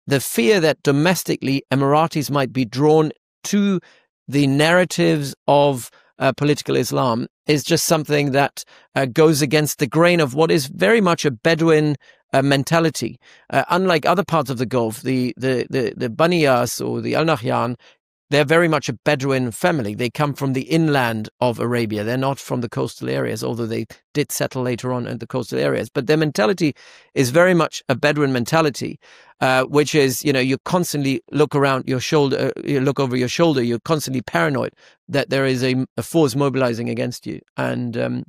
the fear that domestically Emiratis might be drawn to the narratives of uh, political Islam is just something that uh, goes against the grain of what is very much a Bedouin uh, mentality. Uh, unlike other parts of the Gulf, the the the, the Bani Yas or the Al Nahyan, they're very much a Bedouin family. They come from the inland of Arabia. They're not from the coastal areas, although they did settle later on in the coastal areas. But their mentality is very much a Bedouin mentality, uh, which is, you know, you constantly look around your shoulder, you look over your shoulder, you're constantly paranoid that there is a, a force mobilizing against you. And um,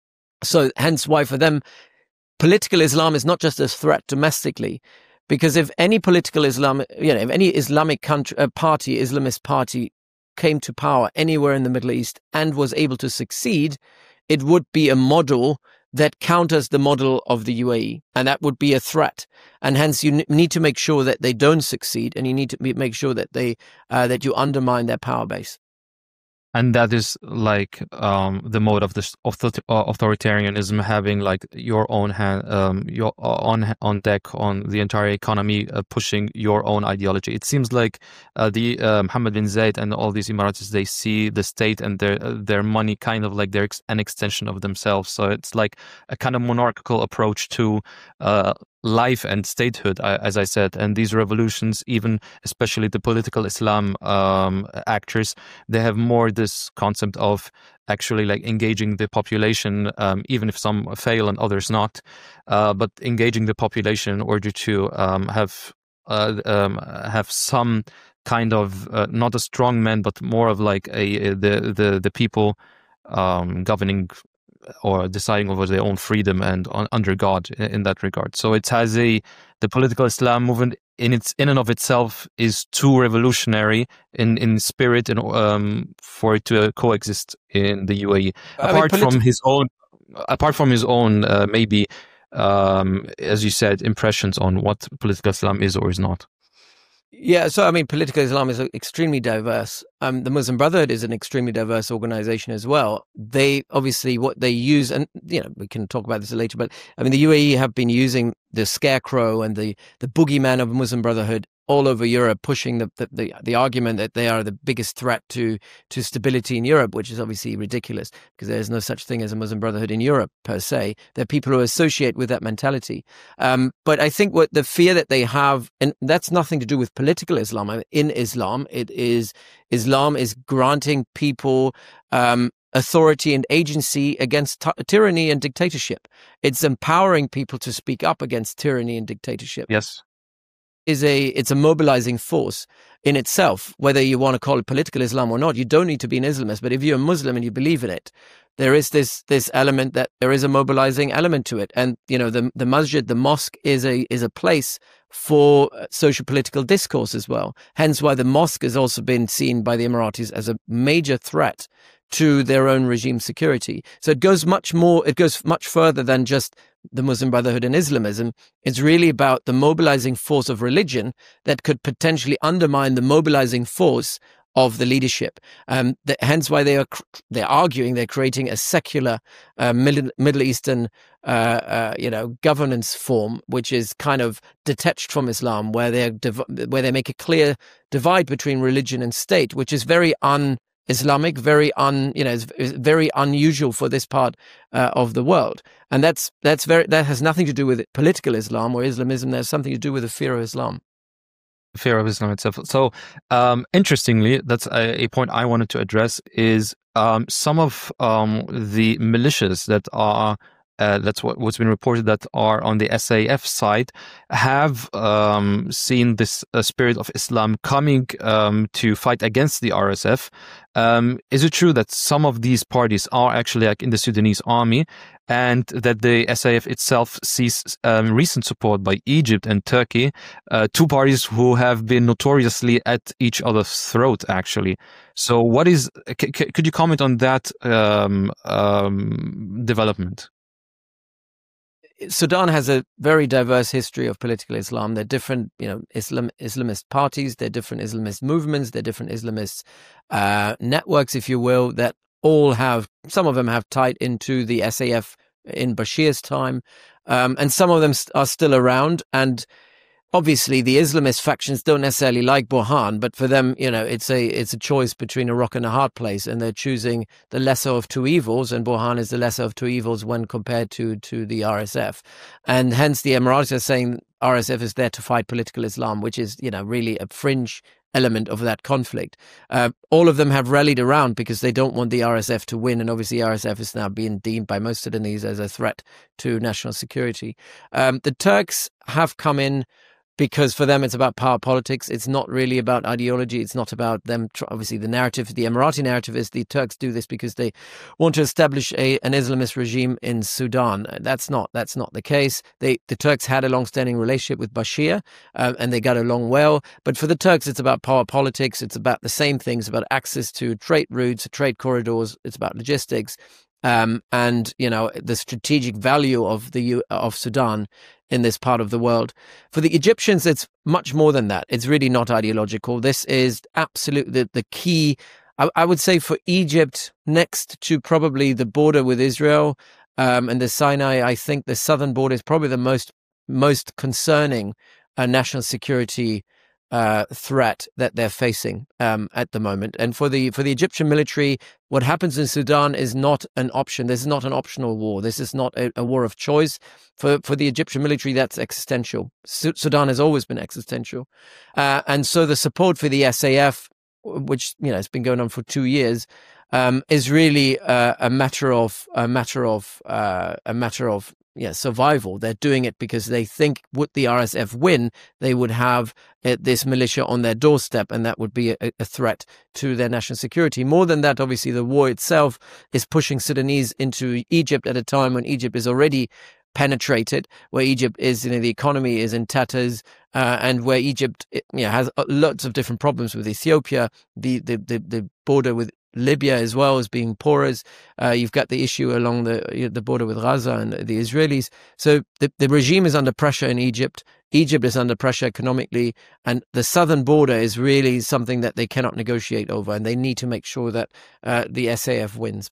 so hence why for them, political Islam is not just a threat domestically. Because if any political Islam, you know, if any Islamic country, uh, party, Islamist party came to power anywhere in the Middle East and was able to succeed, it would be a model that counters the model of the U A E. And that would be a threat. And hence you n- need to make sure that they don't succeed, and you need to be, make sure that they, uh, that you undermine their power base. And that is like um, the mode of this author- authoritarianism, having like your own hand, um, your on on deck on the entire economy, uh, pushing your own ideology. It seems like uh, the uh, Mohammed bin Zayed and all these Emiratis, they see the state and their uh, their money kind of like they're ex- an extension of themselves. So it's like a kind of monarchical approach to uh, life and statehood, as I said. And these revolutions, even especially the political Islam um, actors, they have more this concept of actually like engaging the population, um, even if some fail and others not, uh, but engaging the population in order to um, have uh, um, have some kind of uh, not a strong man, but more of like a, a the the the people um, governing or deciding over their own freedom and on, under God in, in that regard. So it has a the political Islam movement in its in and of itself is too revolutionary in, in spirit and um, for it to uh, coexist in the U A E. I Apart mean, politi- from his own, apart from his own uh, maybe um, as you said, impressions on what political Islam is or is not. Yeah, so I mean, political Islam is extremely diverse. Um, the Muslim Brotherhood is an extremely diverse organization as well. They obviously what they use, and you know, we can talk about this later. But I mean, the U A E have been using the scarecrow and the the boogeyman of Muslim Brotherhood all over Europe, pushing the, the the the argument that they are the biggest threat to to stability in Europe, which is obviously ridiculous because there's no such thing as a Muslim Brotherhood in Europe per se. There are people who associate with that mentality. Um, but I think what the fear that they have, and that's nothing to do with political Islam. I mean, in Islam, it is Islam is granting people um, authority and agency against t- tyranny and dictatorship. It's empowering people to speak up against tyranny and dictatorship. Yes. Is a it's a mobilizing force in itself, whether you want to call it political Islam or not. You don't need to be an Islamist, but if you're a Muslim and you believe in it, there is this this element that there is a mobilizing element to it. And you know, the the masjid, the mosque, is a is a place for social political discourse as well. Hence why the mosque has also been seen by the Emiratis as a major threat to their own regime security. So it goes much more, it goes much further than just the Muslim Brotherhood and Islamism. It's really about the mobilizing force of religion that could potentially undermine the mobilizing force of the leadership. Um, the, hence why they are they're arguing they're creating a secular uh, Middle, Middle Eastern uh, uh, you know governance form, which is kind of detached from Islam, where they div- where they make a clear divide between religion and state, which is very un Islamic, very un, you know, is, is very unusual for this part uh, of the world, and that's that's very that has nothing to do with political Islam or Islamism. There's something to do with the fear of Islam. Fear of Islam itself. So, um, interestingly, that's a, a point I wanted to address. Is um, some of um, the militias that are Uh, that's what, what's been reported that are on the S A F side have um, seen this uh, spirit of Islam coming um, to fight against the R S F. Um, is it true that some of these parties are actually like in the Sudanese army, and that the S A F itself sees um, recent support by Egypt and Turkey, uh, two parties who have been notoriously at each other's throat, actually? So what is, c- c- could you comment on that um, um, development? Sudan has a very diverse history of political Islam. There are different, you know, Islam Islamist parties. There are different Islamist movements. There are different Islamist uh, networks, if you will, that all have. Some of them have tied into the S A F in Bashir's time, um, and some of them are still around. And obviously the Islamist factions don't necessarily like Burhan, but for them, you know, it's a it's a choice between a rock and a hard place, and they're choosing the lesser of two evils, and Burhan is the lesser of two evils when compared to to the R S F, and hence the Emiratis are saying R S F is there to fight political Islam, which is, you know, really a fringe element of that conflict. Uh, all of them have rallied around because they don't want the R S F to win, and obviously R S F is now being deemed by most Sudanese as a threat to national security. Um, the Turks have come in because for them it's about power politics. It's not really about ideology. It's not about them. Obviously, the narrative, the Emirati narrative is the Turks do this because they want to establish a an Islamist regime in Sudan. That's not that's not the case. They the Turks had a long-standing relationship with Bashir, uh, and they got along well. But for the Turks, it's about power politics. It's about the same things, about access to trade routes, trade corridors. It's about logistics. Um, and, you know, the strategic value of the of Sudan in this part of the world. For the Egyptians, it's much more than that. It's really not ideological. This is absolutely the, the key, I, I would say, for Egypt, next to probably the border with Israel um, and the Sinai. I think the southern border is probably the most most concerning uh, national security Uh, threat that they're facing um, at the moment. And for the for the Egyptian military, what happens in Sudan is not an option. This is not an optional war. This is not a, a war of choice. For for the Egyptian military, that's existential. Su- Sudan has always been existential. Uh, and so the support for the S A F, which, you know, has been going on for two years, um, is really uh, a matter of a matter of uh, a matter of yeah, survival. They're doing it because they think would the R S F win, they would have uh, this militia on their doorstep, and that would be a, a threat to their national security. More than that, obviously, the war itself is pushing Sudanese into Egypt at a time when Egypt is already penetrated, where Egypt is, you know, the economy is in tatters, uh, and where Egypt, you know, has lots of different problems with Ethiopia, the the the, the border with Libya as well as being porous. Uh, you've got the issue along the the border with Gaza and the Israelis. So the, the regime is under pressure in Egypt. Egypt is under pressure economically, and the southern border is really something that they cannot negotiate over, and they need to make sure that uh, the S A F wins.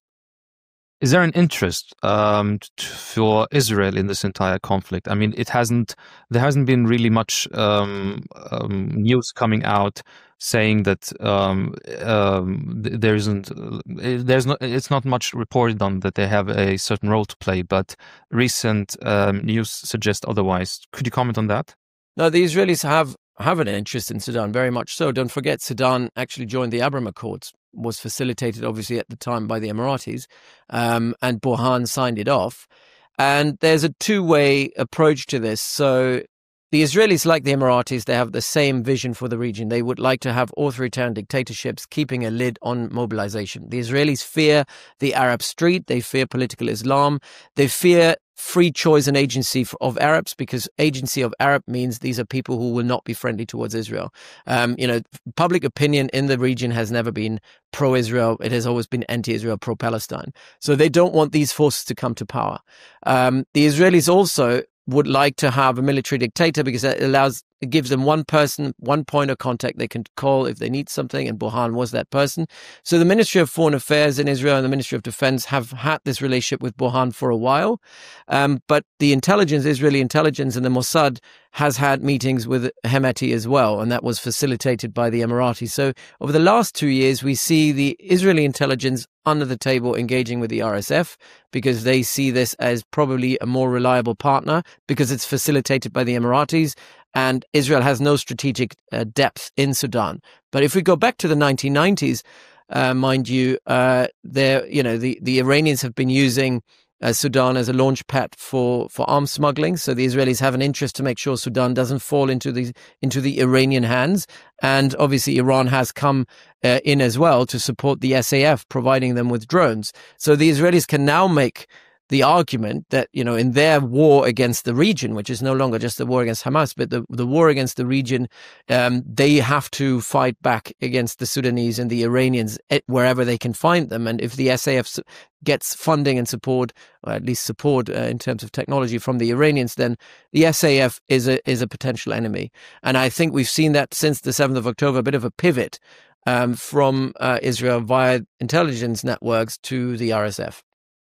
Is there an interest um, t- for Israel in this entire conflict? I mean, it hasn't. There hasn't been really much um, um, news coming out saying that um, um, there isn't. There's not. It's not much reported on that they have a certain role to play. But recent um, news suggests otherwise. Could you comment on that? No, the Israelis have have an interest in Sudan, very much so. Don't forget, Sudan actually joined the Abraham Accords. Was facilitated obviously at the time by the Emiratis, um, and Burhan signed it off. And there's a two-way approach to this. So the Israelis, like the Emiratis, they have the same vision for the region. They would like to have authoritarian dictatorships keeping a lid on mobilization. The Israelis fear the Arab street. They fear political Islam. They fear free choice and agency of Arabs, because agency of Arab means these are people who will not be friendly towards Israel. Um, you know, public opinion in the region has never been pro-Israel. It has always been anti-Israel, pro-Palestine. So they don't want these forces to come to power. Um, the Israelis also would like to have a military dictator because it allows, it gives them one person, one point of contact they can call if they need something, and Burhan was that person. So the Ministry of Foreign Affairs in Israel and the Ministry of Defense have had this relationship with Burhan for a while. Um, but the intelligence, Israeli intelligence and the Mossad has had meetings with Hemeti as well, and that was facilitated by the Emiratis. So over the last two years, we see the Israeli intelligence under the table engaging with the R S F because they see this as probably a more reliable partner because it's facilitated by the Emiratis, and Israel has no strategic uh, depth in Sudan. But if we go back to the nineteen nineties, uh, mind you, uh, there, you know, the, the Iranians have been using Uh, Sudan as a launch pad for, for arms smuggling. So the Israelis have an interest to make sure Sudan doesn't fall into the into the Iranian hands. And obviously Iran has come uh, in as well to support the S A F, providing them with drones. So the Israelis can now make the argument that, you know, in their war against the region, which is no longer just the war against Hamas, but the, the war against the region, um, they have to fight back against the Sudanese and the Iranians wherever they can find them. And if the S A F gets funding and support, or at least support uh, in terms of technology from the Iranians, then the S A F is a is a potential enemy. And I think we've seen that since the seventh of October, a bit of a pivot um, from uh, Israel via intelligence networks to the R S F.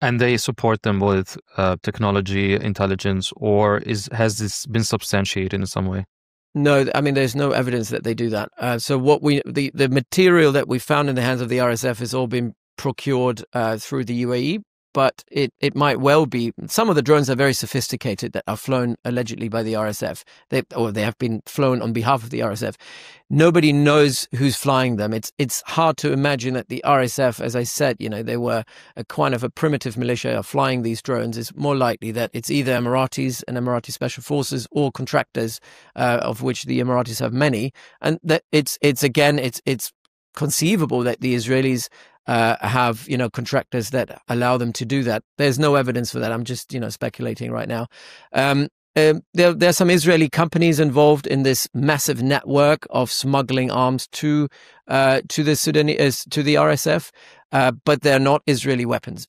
And they support them with uh, technology, intelligence, or is has this been substantiated in some way? No, I mean, there's no evidence that they do that. Uh, so what we the, the material that we found in the hands of the R S F has all been procured uh, through the U A E, but it, it might well be some of the drones are very sophisticated that are flown allegedly by the R S F. They or they have been flown on behalf of the R S F. Nobody knows who's flying them. It's it's hard to imagine that the R S F, as I said, you know, they were a kind of a primitive militia are flying these drones. It's more likely that it's either Emiratis and Emirati special forces or contractors, uh, of which the Emiratis have many, and that it's it's again it's it's conceivable that the Israelis uh, have, you know, contractors that allow them to do that. There's no evidence for that. I'm just, you know, speculating right now. Um, um, there, there are some Israeli companies involved in this massive network of smuggling arms to uh, to the Sudanese, to the R S F, uh, but they're not Israeli weapons.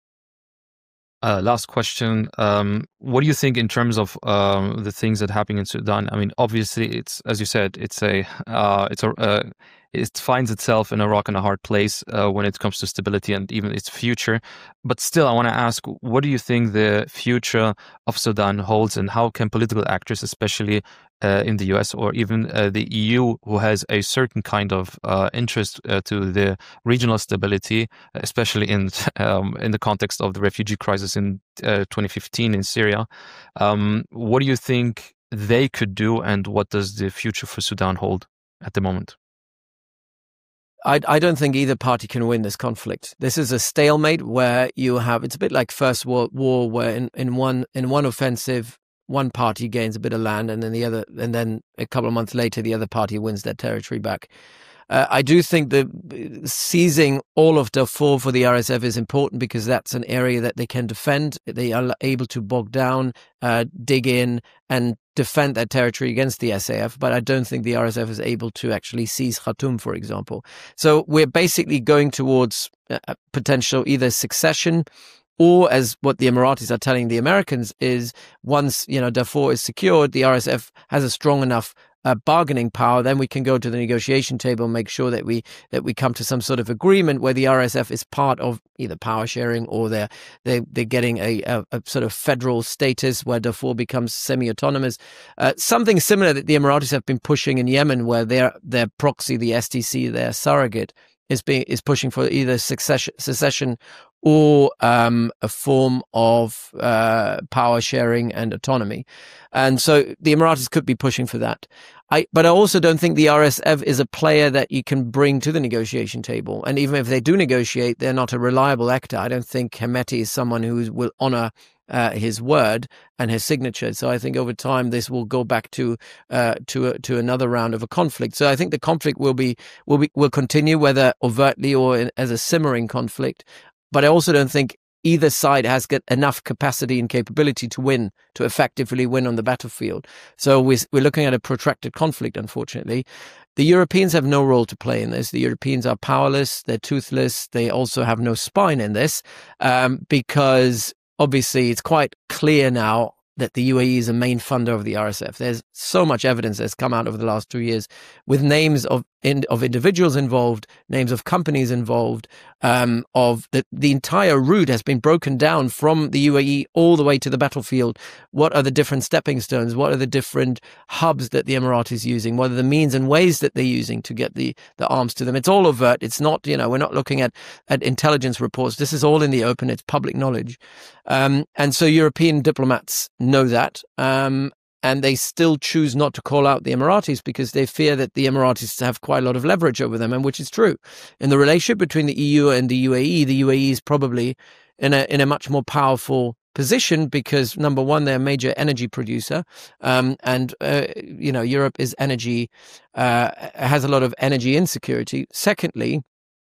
Uh, last question. Um, what do you think in terms of um, the things that happen in Sudan? I mean, obviously, it's as you said, it's a uh, it's a uh, it finds itself in a rock and a hard place uh, when it comes to stability and even its future. But still, I want to ask, what do you think the future of Sudan holds, and how can political actors, especially uh, in the U S or even uh, the E U, who has a certain kind of uh, interest uh, to the regional stability, especially in um, in the context of the refugee crisis in uh, twenty fifteen in Syria, um, what do you think they could do, and what does the future for Sudan hold at the moment? I, I don't think either party can win this conflict. This is a stalemate where you have, it's a bit like First World War, where in, in one in one offensive, one party gains a bit of land, and then the other, and then a couple of months later, the other party wins their territory back. Uh, I do think that seizing all of Darfur for the R S F is important because that's an area that they can defend. They are able to bog down, uh, dig in, and defend that territory against the S A F. But I don't think the R S F is able to actually seize Khartoum, for example. So we're basically going towards a potential either succession, or as what the Emiratis are telling the Americans is, once, you know, Darfur is secured, the R S F has a strong enough uh, bargaining power, then we can go to the negotiation table and make sure that we that we come to some sort of agreement where the R S F is part of either power sharing, or they're they they're getting a, a, a sort of federal status where Darfur becomes semi-autonomous. Uh, something similar that the Emiratis have been pushing in Yemen, where their their proxy, the S T C, their surrogate, is being is pushing for either succession, secession or um, a form of uh, power sharing and autonomy. And so the Emiratis could be pushing for that. I, but I also don't think the R S F is a player that you can bring to the negotiation table. And even if they do negotiate, they're not a reliable actor. I don't think Hemeti is someone who will honor uh, his word and his signature. So I think over time this will go back to uh, to a, to another round of a conflict. So I think the conflict will be will be will continue, whether overtly or in, as a simmering conflict. But I also don't think either side has got enough capacity and capability to win, to effectively win on the battlefield. So we're, we're looking at a protracted conflict, unfortunately. The Europeans have no role to play in this. The Europeans are powerless. They're toothless. They also have no spine in this, um, because obviously it's quite clear now that the U A E is a main funder of the R S F. There's so much evidence that's come out over the last two years with names of in, of individuals involved, names of companies involved, um, of the, the entire route has been broken down from the U A E all the way to the battlefield. What are the different stepping stones? What are the different hubs that the Emiratis is using? What are the means and ways that they're using to get the, the arms to them? It's all overt. It's not, you know, we're not looking at, at intelligence reports. This is all in the open. It's public knowledge. Um, and so European diplomats know that. Um, And they still choose not to call out the Emiratis because they fear that the Emiratis have quite a lot of leverage over them, and which is true. In the relationship between the E U and the U A E, the U A E is probably in a in a much more powerful position because, number one, they're a major energy producer, um, and uh, you know Europe is energy uh, has a lot of energy insecurity. Secondly,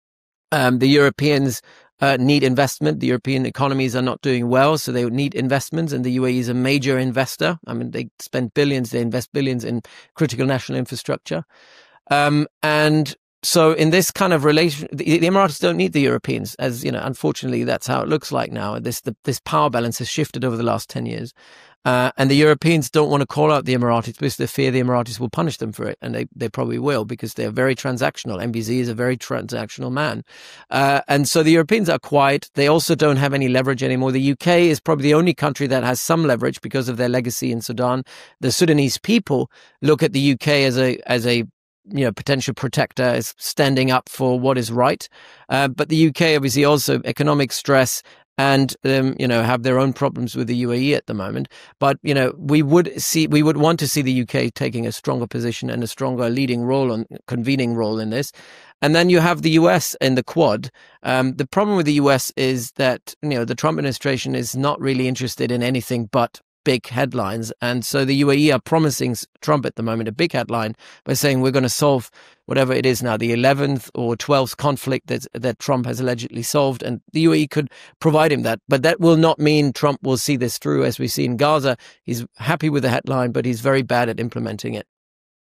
um, the Europeans Uh, need investment. The European economies are not doing well, so they need investments, and the U A E is a major investor. I mean, they spend billions, they invest billions in critical national infrastructure. Um, and so in this kind of relation, the, the Emiratis don't need the Europeans, as, you know, unfortunately, that's how it looks like now. This, the, this power balance has shifted over the last ten years. Uh, and the Europeans don't want to call out the Emiratis because they fear the Emiratis will punish them for it. And they, they probably will, because they're very transactional. M B Z is a very transactional man. Uh, and so the Europeans are quiet. They also don't have any leverage anymore. The U K is probably the only country that has some leverage because of their legacy in Sudan. The Sudanese people look at the U K as a, as a, you know, potential protector, as standing up for what is right. Uh, but the U K obviously also economic stress and, um, you know, have their own problems with the U A E at the moment. But, you know, we would see, we would want to see the U K taking a stronger position and a stronger leading role on convening role in this. And then you have the U S in the Quad. Um, the problem with the U S is that, you know, the Trump administration is not really interested in anything but big headlines. And so the U A E are promising Trump at the moment a big headline by saying we're going to solve whatever it is now, the eleventh or twelfth conflict that, that Trump has allegedly solved. And the U A E could provide him that. But that will not mean Trump will see this through. As we see in Gaza, he's happy with the headline, but he's very bad at implementing it.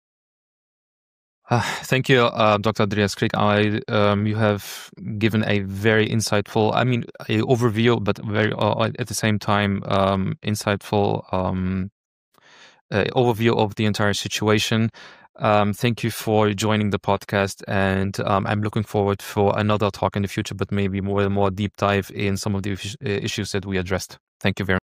Uh, thank you, uh, Doctor Andreas Krieg. I, um, you have given a very insightful, I mean, a overview, but very uh, at the same time um, insightful um, uh, overview of the entire situation. Um, thank you for joining the podcast, and um, I'm looking forward for another talk in the future, but maybe more more deep dive in some of the issues that we addressed. Thank you very much.